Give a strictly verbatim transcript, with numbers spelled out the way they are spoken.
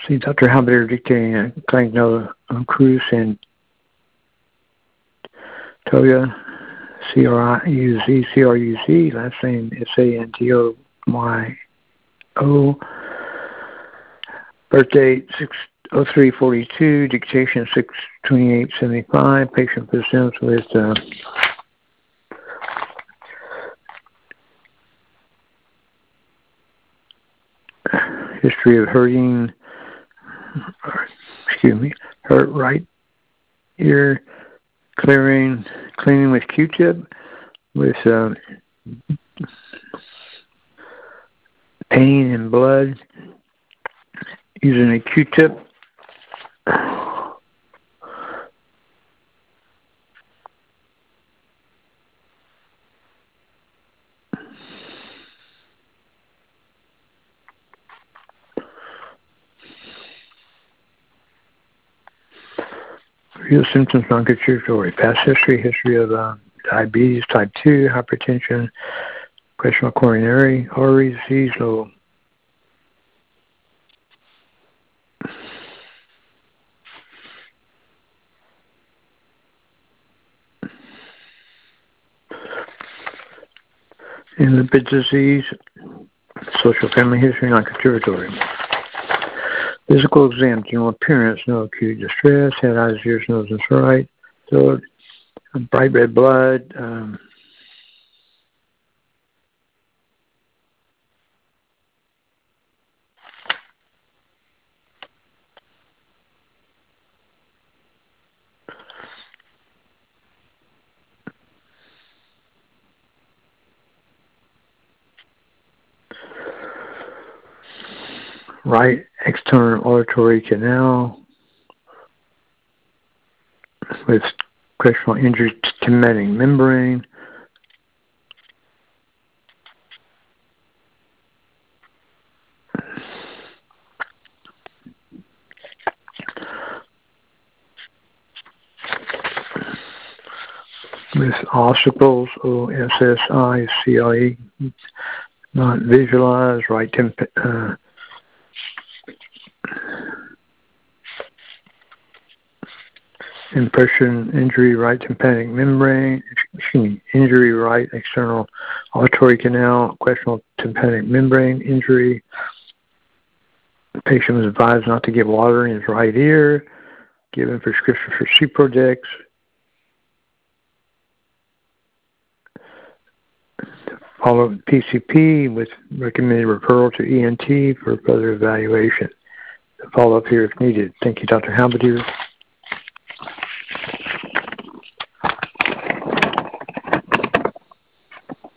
See, Doctor Halberdier dictating a clinic no um, Cruz and Toya, C R I U Z, C R U Z, last name S A N T O Y O, birth date six oh three forty-two, dictation six twenty-eight seventy-five, patient presents with uh, history of hurting, or, excuse me, hurt right ear, clearing, cleaning with Q-tip, with uh, pain and blood, using a Q-tip. Real symptoms, non-contributory. Past history, history of uh, diabetes, type two, hypertension, questionable coronary artery disease, low. And lipid disease, social family history, non-contributory. Physical exam, general appearance, no acute distress, head, eyes, ears, nose, and throat, throat, bright red blood, um, right external auditory canal with questionable injury to tympanic membrane, with ossicles, O S S I C L E, not visualized, right temp, uh, impression, injury, right tympanic membrane, excuse me, injury, right external auditory canal, questionable tympanic membrane injury. The patient was advised not to give water in his right ear, given prescription for Ciprodex. Follow P C P with recommended referral to E N T for further evaluation. Follow up here if needed. Thank you, Doctor Halberdier.